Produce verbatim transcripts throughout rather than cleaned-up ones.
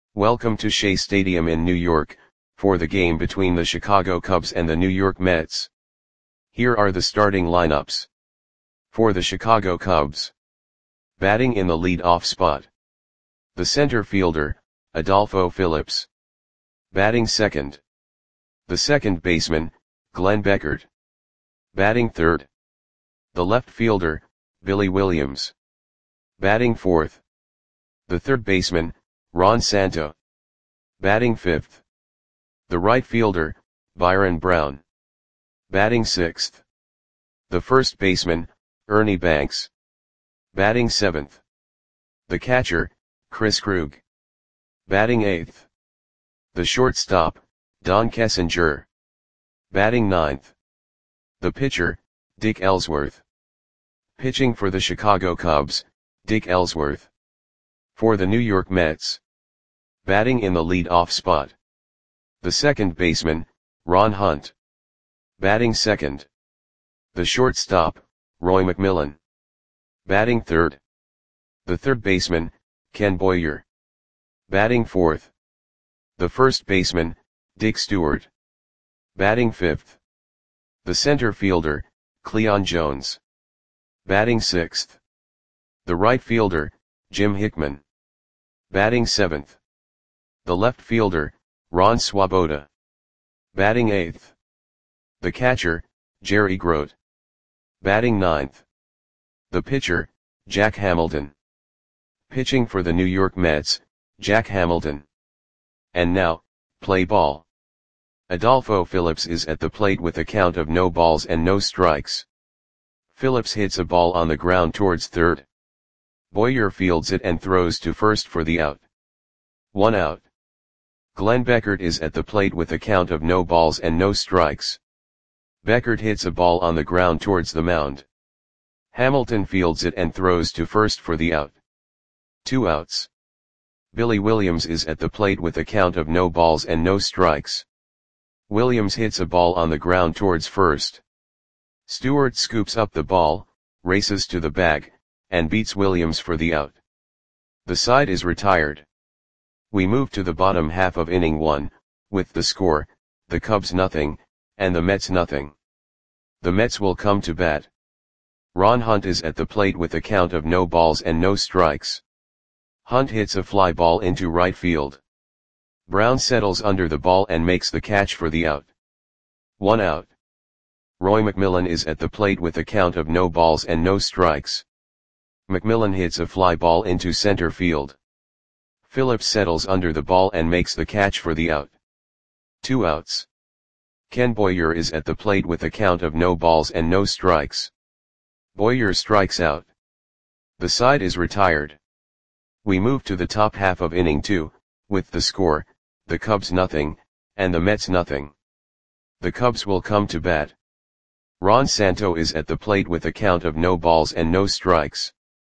Welcome to Shea Stadium in New York, for the game between the Chicago Cubs and the New York Mets. Here are the starting lineups. For the Chicago Cubs. Batting in the lead-off spot. The center fielder, Adolfo Phillips. Batting second. The second baseman, Glenn Beckert. Batting third. The left fielder, Billy Williams. Batting fourth. The third baseman, Ron Santo. Batting fifth. The right fielder, Byron Brown. Batting sixth. The first baseman, Ernie Banks. Batting seventh. The catcher, Chris Krug. Batting eighth. The shortstop, Don Kessinger. Batting ninth. The pitcher, Dick Ellsworth. Pitching for the Chicago Cubs, Dick Ellsworth. For the New York Mets. Batting in the lead-off spot. The second baseman, Ron Hunt. Batting second. The shortstop, Roy McMillan. Batting third. The third baseman, Ken Boyer. Batting fourth. The first baseman, Dick Stewart. Batting fifth. The center fielder, Cleon Jones. Batting sixth. The right fielder, Jim Hickman. Batting seventh. The left fielder, Ron Swoboda. Batting eighth. The catcher, Jerry Grote. Batting ninth. The pitcher, Jack Hamilton. Pitching for the New York Mets, Jack Hamilton. And now, play ball. Adolfo Phillips is at the plate with a count of no balls and no strikes. Phillips hits a ball on the ground towards third. Boyer fields it and throws to first for the out. One out. Glenn Beckert is at the plate with a count of no balls and no strikes. Beckert hits a ball on the ground towards the mound. Hamilton fields it and throws to first for the out. Two outs. Billy Williams is at the plate with a count of no balls and no strikes. Williams hits a ball on the ground towards first. Stewart scoops up the ball, races to the bag, and beats Williams for the out. The side is retired. We move to the bottom half of inning one, with the score, the Cubs nothing, and the Mets nothing. The Mets will come to bat. Ron Hunt is at the plate with a count of no balls and no strikes. Hunt hits a fly ball into right field. Brown settles under the ball and makes the catch for the out. One out. Roy McMillan is at the plate with a count of no balls and no strikes. McMillan hits a fly ball into center field. Phillips settles under the ball and makes the catch for the out. Two outs. Ken Boyer is at the plate with a count of no balls and no strikes. Boyer strikes out. The side is retired. We move to the top half of inning two, with the score, the Cubs nothing, and the Mets nothing. The Cubs will come to bat. Ron Santo is at the plate with a count of no balls and no strikes.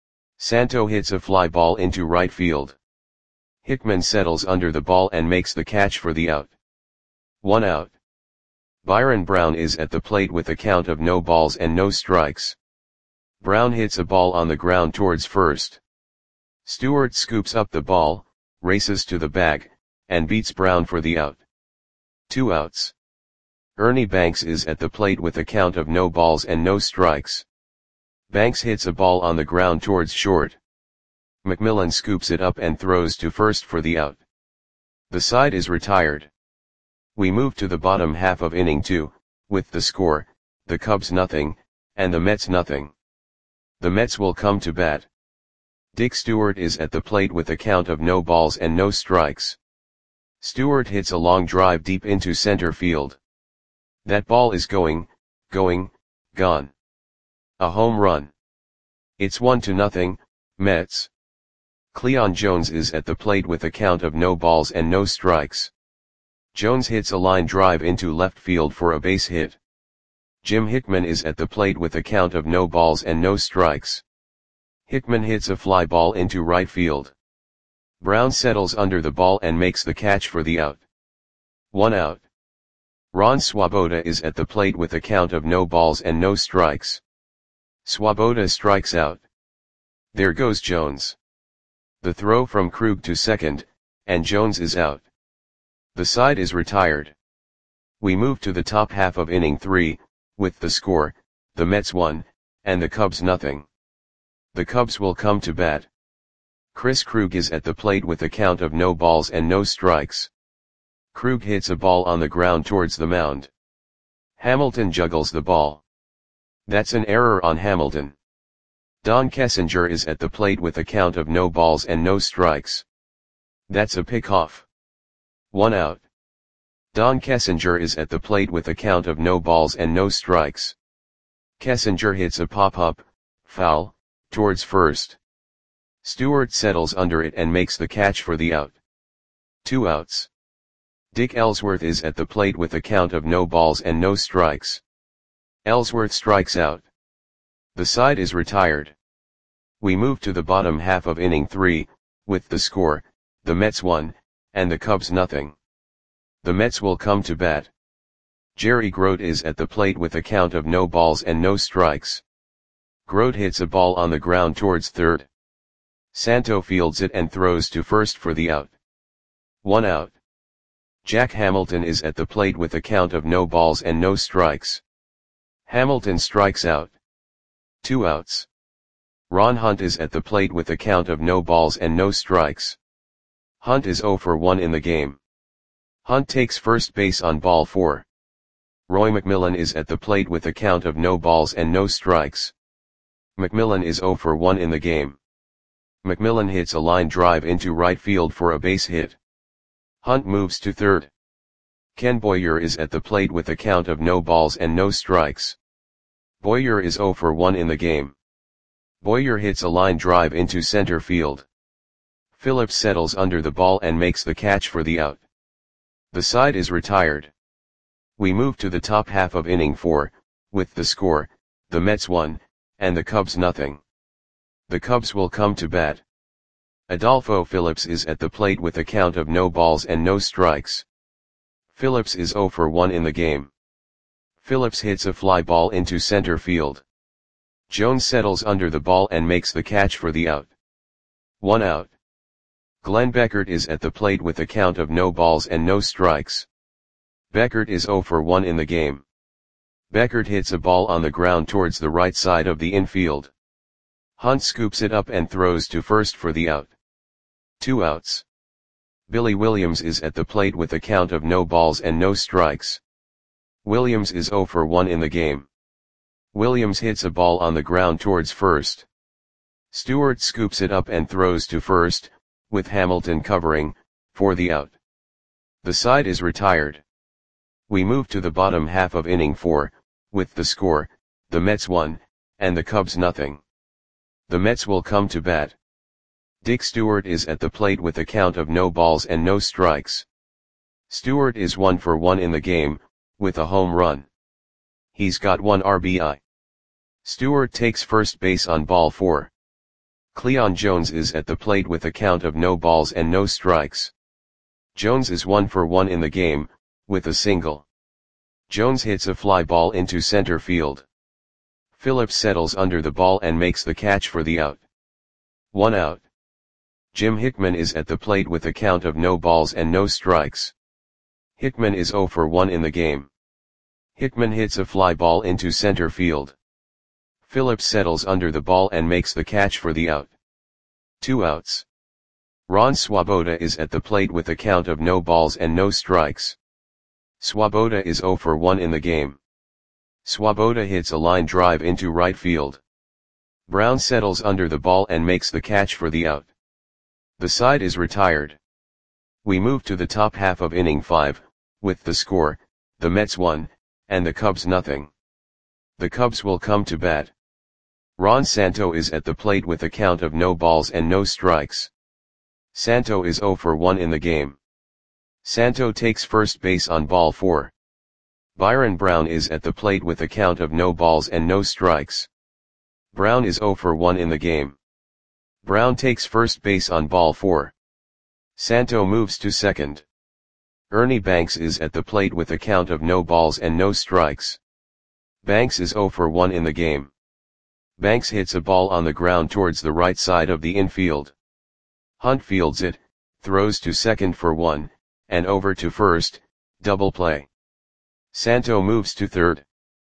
Santo hits a fly ball into right field. Hickman settles under the ball and makes the catch for the out. One out. Byron Brown is at the plate with a count of no balls and no strikes. Brown hits a ball on the ground towards first. Stewart scoops up the ball, races to the bag, and beats Brown for the out. Two outs. Ernie Banks is at the plate with a count of no balls and no strikes. Banks hits a ball on the ground towards short. McMillan scoops it up and throws to first for the out. The side is retired. We move to the bottom half of inning two, with the score, the Cubs nothing, and the Mets nothing. The Mets will come to bat. Dick Stewart is at the plate with a count of no balls and no strikes. Stewart hits a long drive deep into center field. That ball is going, going, gone. A home run. It's one to nothing, Mets. Cleon Jones is at the plate with a count of no balls and no strikes. Jones hits a line drive into left field for a base hit. Jim Hickman is at the plate with a count of no balls and no strikes. Hickman hits a fly ball into right field. Brown settles under the ball and makes the catch for the out. One out. Ron Swoboda is at the plate with a count of no balls and no strikes. Swoboda strikes out. There goes Jones. The throw from Krug to second, and Jones is out. The side is retired. We move to the top half of inning three, with the score, the Mets one, and the Cubs nothing. The Cubs will come to bat. Chris Krug is at the plate with a count of no balls and no strikes. Krug hits a ball on the ground towards the mound. Hamilton juggles the ball. That's an error on Hamilton. Don Kessinger is at the plate with a count of no balls and no strikes. That's a pickoff. One out. Don Kessinger is at the plate with a count of no balls and no strikes. Kessinger hits a pop-up, foul, towards first. Stewart settles under it and makes the catch for the out. Two outs. Dick Ellsworth is at the plate with a count of no balls and no strikes. Ellsworth strikes out. The side is retired. We move to the bottom half of inning three, with the score, the Mets one, and the Cubs nothing. The Mets will come to bat. Jerry Grote is at the plate with a count of no balls and no strikes. Grote hits a ball on the ground towards third. Santo fields it and throws to first for the out. One out. Jack Hamilton is at the plate with a count of no balls and no strikes. Hamilton strikes out. Two outs. Ron Hunt is at the plate with a count of no balls and no strikes. Hunt is oh for one in the game. Hunt takes first base on ball four. Roy McMillan is at the plate with a count of no balls and no strikes. McMillan is oh for one in the game. McMillan hits a line drive into right field for a base hit. Hunt moves to third. Ken Boyer is at the plate with a count of no balls and no strikes. Boyer is oh for one in the game. Boyer hits a line drive into center field. Phillips settles under the ball and makes the catch for the out. The side is retired. We move to the top half of inning four, with the score, the Mets one, and the Cubs nothing. The Cubs will come to bat. Adolfo Phillips is at the plate with a count of no balls and no strikes. Phillips is oh for one in the game. Phillips hits a fly ball into center field. Jones settles under the ball and makes the catch for the out. One out. Glenn Beckert is at the plate with a count of no balls and no strikes. Beckert is oh for one in the game. Beckert hits a ball on the ground towards the right side of the infield. Hunt scoops it up and throws to first for the out. Two outs. Billy Williams is at the plate with a count of no balls and no strikes. Williams is oh for one in the game. Williams hits a ball on the ground towards first. Stewart scoops it up and throws to first, with Hamilton covering, for the out. The side is retired. We move to the bottom half of inning four, with the score, the Mets one, and the Cubs nothing. The Mets will come to bat. Dick Stewart is at the plate with a count of no balls and no strikes. Stewart is one for one in the game, with a home run. He's got one R B I. Stewart takes first base on ball four. Cleon Jones is at the plate with a count of no balls and no strikes. Jones is one for one in the game, with a single. Jones hits a fly ball into center field. Phillips settles under the ball and makes the catch for the out. One out. Jim Hickman is at the plate with a count of no balls and no strikes. Hickman is oh for one in the game. Hickman hits a fly ball into center field. Phillips settles under the ball and makes the catch for the out. Two outs. Ron Swoboda is at the plate with a count of no balls and no strikes. Swoboda is oh for one in the game. Swoboda hits a line drive into right field. Brown settles under the ball and makes the catch for the out. The side is retired. We move to the top half of inning five, with the score, the Mets one, and the Cubs nothing. The Cubs will come to bat. Ron Santo is at the plate with a count of no balls and no strikes. Santo is oh for one in the game. Santo takes first base on ball four. Byron Brown is at the plate with a count of no balls and no strikes. Brown is oh for one in the game. Brown takes first base on ball four. Santo moves to second. Ernie Banks is at the plate with a count of no balls and no strikes. Banks is oh for one in the game. Banks hits a ball on the ground towards the right side of the infield. Hunt fields it, throws to second for one, and over to first, double play. Santo moves to third.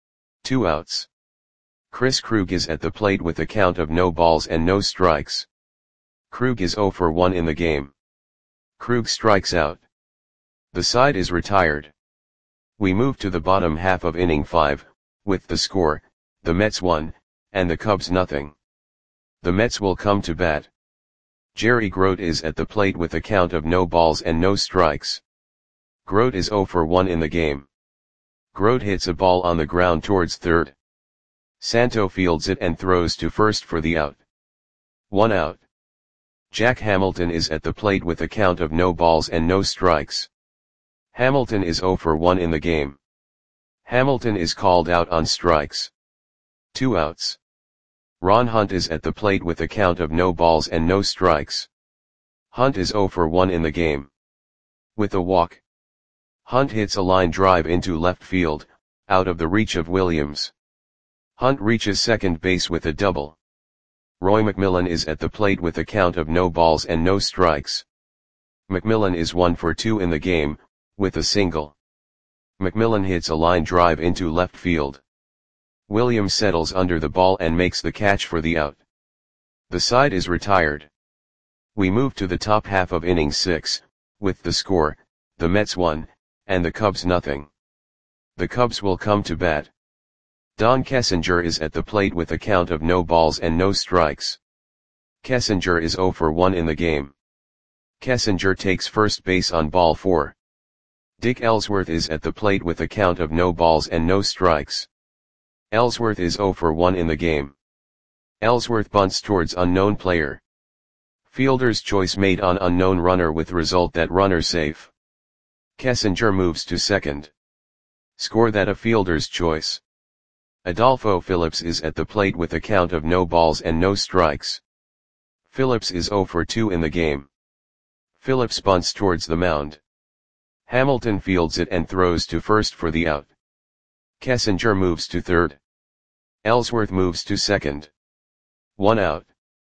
Two outs. Chris Krug is at the plate with a count of no balls and no strikes. Krug is zero for one in the game. Krug strikes out. The side is retired. We move to the bottom half of inning five, with the score, the Mets one, and the Cubs nothing. The Mets will come to bat. Jerry Grote is at the plate with a count of no balls and no strikes. Grote is zero for one in the game. Grote hits a ball on the ground towards third. Santo fields it and throws to first for the out. One out. Jack Hamilton is at the plate with a count of no balls and no strikes. Hamilton is zero for one in the game. Hamilton is called out on strikes. Two outs. Ron Hunt is at the plate with a count of no balls and no strikes. Hunt is zero for one in the game. With a walk. Hunt hits a line drive into left field, out of the reach of Williams. Hunt reaches second base with a double. Roy McMillan is at the plate with a count of no balls and no strikes. McMillan is one for two in the game, with a single. McMillan hits a line drive into left field. Williams settles under the ball and makes the catch for the out. The side is retired. We move to the top half of inning six, with the score, the Mets one, and the Cubs nothing. The Cubs will come to bat. Don Kessinger is at the plate with a count of no balls and no strikes. Kessinger is zero for one in the game. Kessinger takes first base on ball four. Dick Ellsworth is at the plate with a count of no balls and no strikes. Ellsworth is zero for one in the game. Ellsworth bunts towards unknown player. Fielder's choice made on unknown runner with result that runner safe. Kessinger moves to second. Score that a fielder's choice. Adolfo Phillips is at the plate with a count of no balls and no strikes. Phillips is zero for two in the game. Phillips bunts towards the mound. Hamilton fields it and throws to first for the out. Kessinger moves to third. Ellsworth moves to second. One out.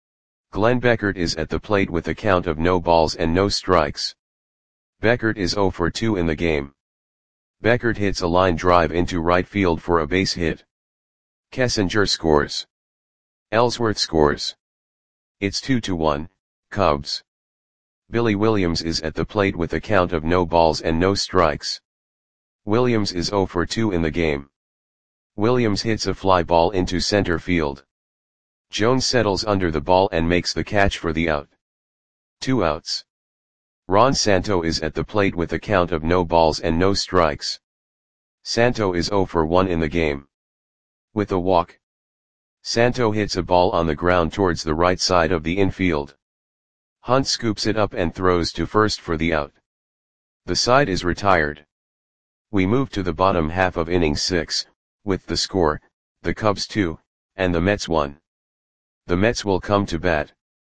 Glenn Beckert is at the plate with a count of no balls and no strikes. Beckert is zero for two in the game. Beckert hits a line drive into right field for a base hit. Kessinger scores. Ellsworth scores. It's two to one, Cubs. Billy Williams is at the plate with a count of no balls and no strikes. Williams is zero for two in the game. Williams hits a fly ball into center field. Jones settles under the ball and makes the catch for the out. Two outs. Ron Santo is at the plate with a count of no balls and no strikes. Santo is zero for one in the game. With a walk. Santo hits a ball on the ground towards the right side of the infield. Hunt scoops it up and throws to first for the out. The side is retired. We move to the bottom half of inning six, with the score, the Cubs two, and the Mets one. The Mets will come to bat.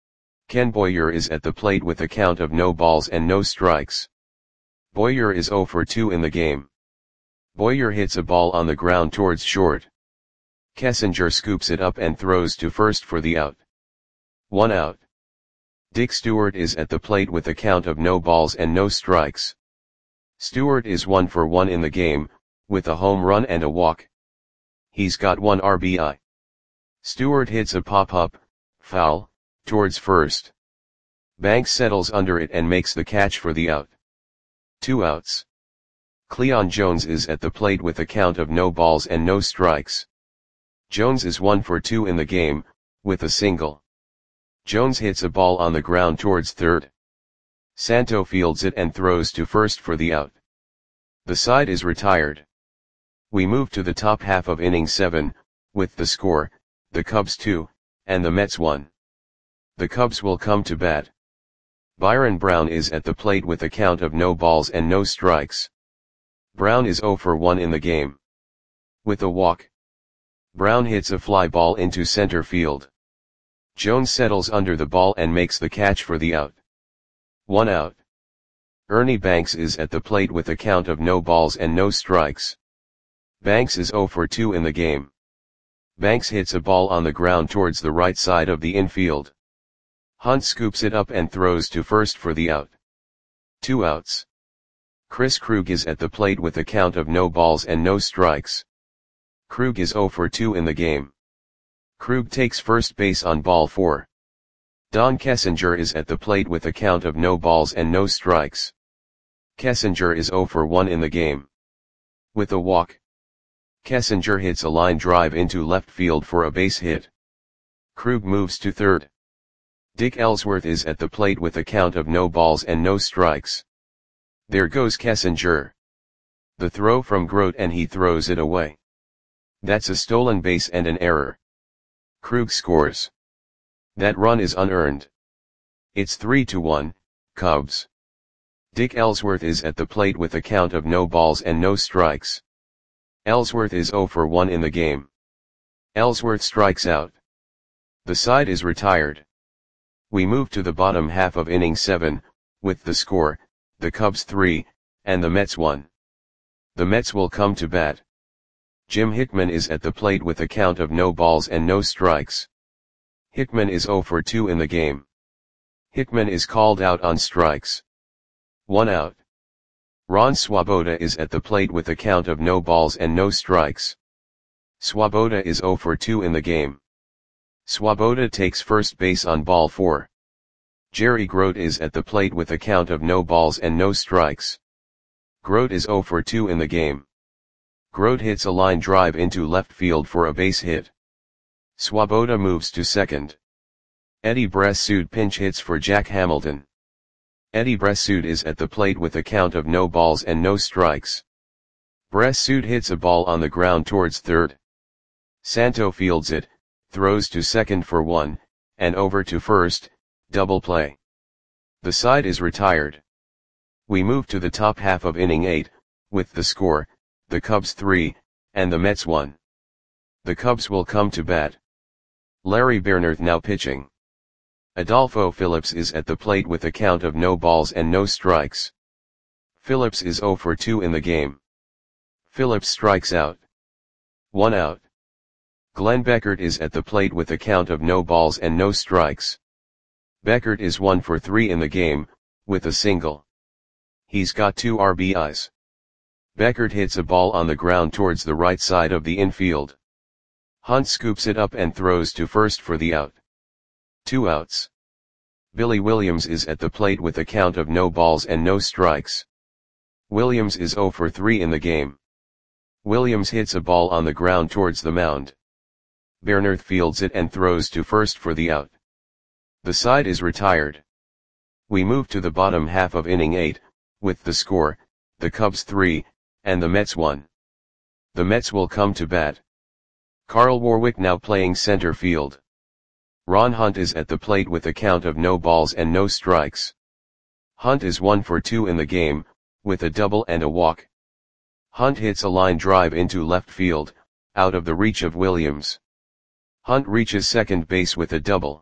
Ken Boyer is at the plate with a count of no balls and no strikes. Boyer is zero for two in the game. Boyer hits a ball on the ground towards short. Kessinger scoops it up and throws to first for the out. One out. Dick Stewart is at the plate with a count of no balls and no strikes. Stewart is one for one in the game, with a home run and a walk. He's got one R B I. Stewart hits a pop-up, foul, towards first. Banks settles under it and makes the catch for the out. Two outs. Cleon Jones is at the plate with a count of no balls and no strikes. Jones is one for two in the game, with a single. Jones hits a ball on the ground towards third. Santo fields it and throws to first for the out. The side is retired. We move to the top half of inning seven, with the score, the Cubs two, and the Mets one. The Cubs will come to bat. Byron Brown is at the plate with a count of no balls and no strikes. Brown is zero for one in the game. With a walk. Brown hits a fly ball into center field. Jones settles under the ball and makes the catch for the out. One out. Ernie Banks is at the plate with a count of no balls and no strikes. Banks is zero for two in the game. Banks hits a ball on the ground towards the right side of the infield. Hunt scoops it up and throws to first for the out. Two outs. Chris Krug is at the plate with a count of no balls and no strikes. Krug is zero for two in the game. Krug takes first base on ball four. Don Kessinger is at the plate with a count of no balls and no strikes. Kessinger is zero for one in the game. With a walk, Kessinger hits a line drive into left field for a base hit. Krug moves to third. Dick Ellsworth is at the plate with a count of no balls and no strikes. There goes Kessinger. The throw from Grote and he throws it away. That's a stolen base and an error. Krug scores. That run is unearned. It's three to one, Cubs. Dick Ellsworth is at the plate with a count of no balls and no strikes. Ellsworth is zero for one in the game. Ellsworth strikes out. The side is retired. We move to the bottom half of inning seven, with the score, the Cubs three, and the Mets one. The Mets will come to bat. Jim Hickman is at the plate with a count of no balls and no strikes. Hickman is zero for two in the game. Hickman is called out on strikes. One out. Ron Swoboda is at the plate with a count of no balls and no strikes. Swoboda is zero for two in the game. Swoboda takes first base on ball four. Jerry Grote is at the plate with a count of no balls and no strikes. Grote is zero for two in the game. Grote hits a line drive into left field for a base hit. Swoboda moves to second. Eddie Bressoud pinch hits for Jack Hamilton. Eddie Bressoud is at the plate with a count of no balls and no strikes. Bressoud hits a ball on the ground towards third. Santo fields it, throws to second for one, and over to first, double play. The side is retired. We move to the top half of inning eight, with the score, the Cubs three, and the Mets one. The Cubs will come to bat. Larry Bernerth now pitching. Adolfo Phillips is at the plate with a count of no balls and no strikes. Phillips is zero for two in the game. Phillips strikes out. One out. Glenn Beckert is at the plate with a count of no balls and no strikes. Beckert is one for three in the game, with a single. He's got two R B Is. Beckert hits a ball on the ground towards the right side of the infield. Hunt scoops it up and throws to first for the out. Two outs. Billy Williams is at the plate with a count of no balls and no strikes. Williams is zero for three in the game. Williams hits a ball on the ground towards the mound. Bernerth fields it and throws to first for the out. The side is retired. We move to the bottom half of inning eight, with the score, the Cubs three, and the Mets one. The Mets will come to bat. Carl Warwick now playing center field. Ron Hunt is at the plate with a count of no balls and no strikes. Hunt is one for two in the game, with a double and a walk. Hunt hits a line drive into left field, out of the reach of Williams. Hunt reaches second base with a double.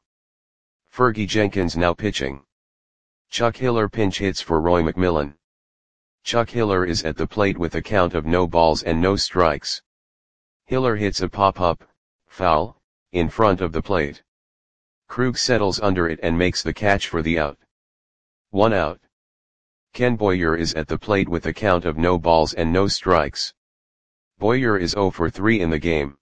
Fergie Jenkins now pitching. Chuck Hiller pinch hits for Roy McMillan. Chuck Hiller is at the plate with a count of no balls and no strikes. Hiller hits a pop-up, foul, in front of the plate. Krug settles under it and makes the catch for the out. One out. Ken Boyer is at the plate with a count of no balls and no strikes. Boyer is zero for three in the game.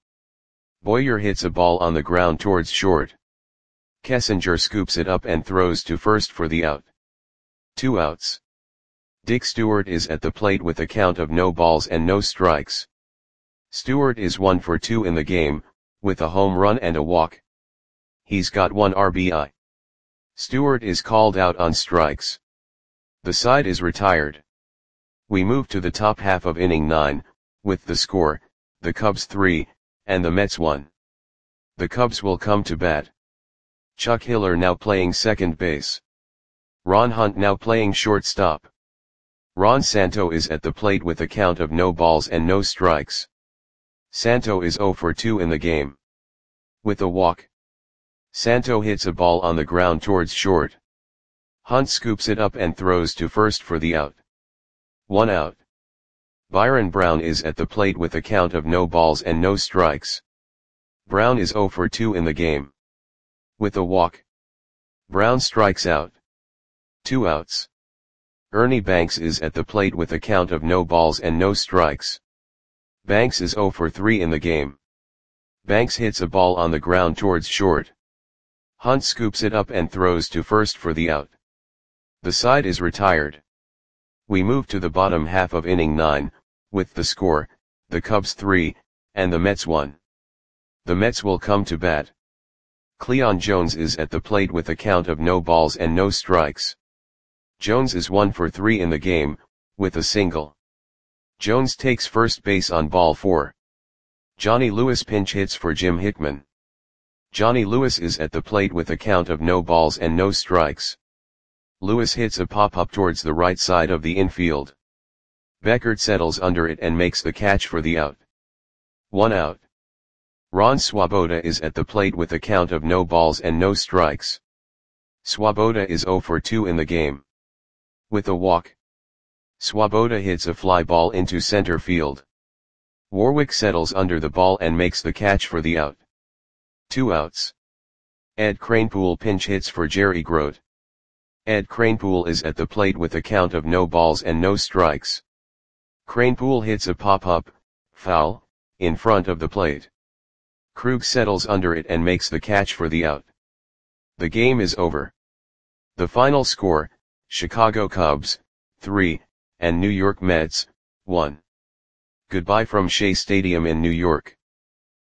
Boyer hits a ball on the ground towards short. Kessinger scoops it up and throws to first for the out. Two outs. Dick Stewart is at the plate with a count of no balls and no strikes. Stewart is one for two in the game, with a home run and a walk. He's got one R B I. Stewart is called out on strikes. The side is retired. We move to the top half of inning nine, with the score, the Cubs three, and the Mets one. The Cubs will come to bat. Chuck Hiller now playing second base. Ron Hunt now playing shortstop. Ron Santo is at the plate with a count of no balls and no strikes. Santo is zero for two in the game. With a walk. Santo hits a ball on the ground towards short. Hunt scoops it up and throws to first for the out. One out. Byron Brown is at the plate with a count of no balls and no strikes. Brown is zero for two in the game. With a walk. Brown strikes out. Two outs. Ernie Banks is at the plate with a count of no balls and no strikes. Banks is zero for three in the game. Banks hits a ball on the ground towards short. Hunt scoops it up and throws to first for the out. The side is retired. We move to the bottom half of inning nine, with the score, the Cubs three, and the Mets one. The Mets will come to bat. Cleon Jones is at the plate with a count of no balls and no strikes. Jones is one for three in the game, with a single. Jones takes first base on ball four. Johnny Lewis pinch hits for Jim Hickman. Johnny Lewis is at the plate with a count of no balls and no strikes. Lewis hits a pop-up towards the right side of the infield. Beckert settles under it and makes the catch for the out. One out. Ron Swoboda is at the plate with a count of no balls and no strikes. Swoboda is zero for two in the game. With a walk, Swoboda hits a fly ball into center field. Warwick settles under the ball and makes the catch for the out. Two outs. Ed Kranepool pinch hits for Jerry Grote. Ed Kranepool is at the plate with a count of no balls and no strikes. Kranepool hits a pop-up, foul, in front of the plate. Krug settles under it and makes the catch for the out. The game is over. The final score, Chicago Cubs, three, and New York Mets, one. Goodbye from Shea Stadium in New York.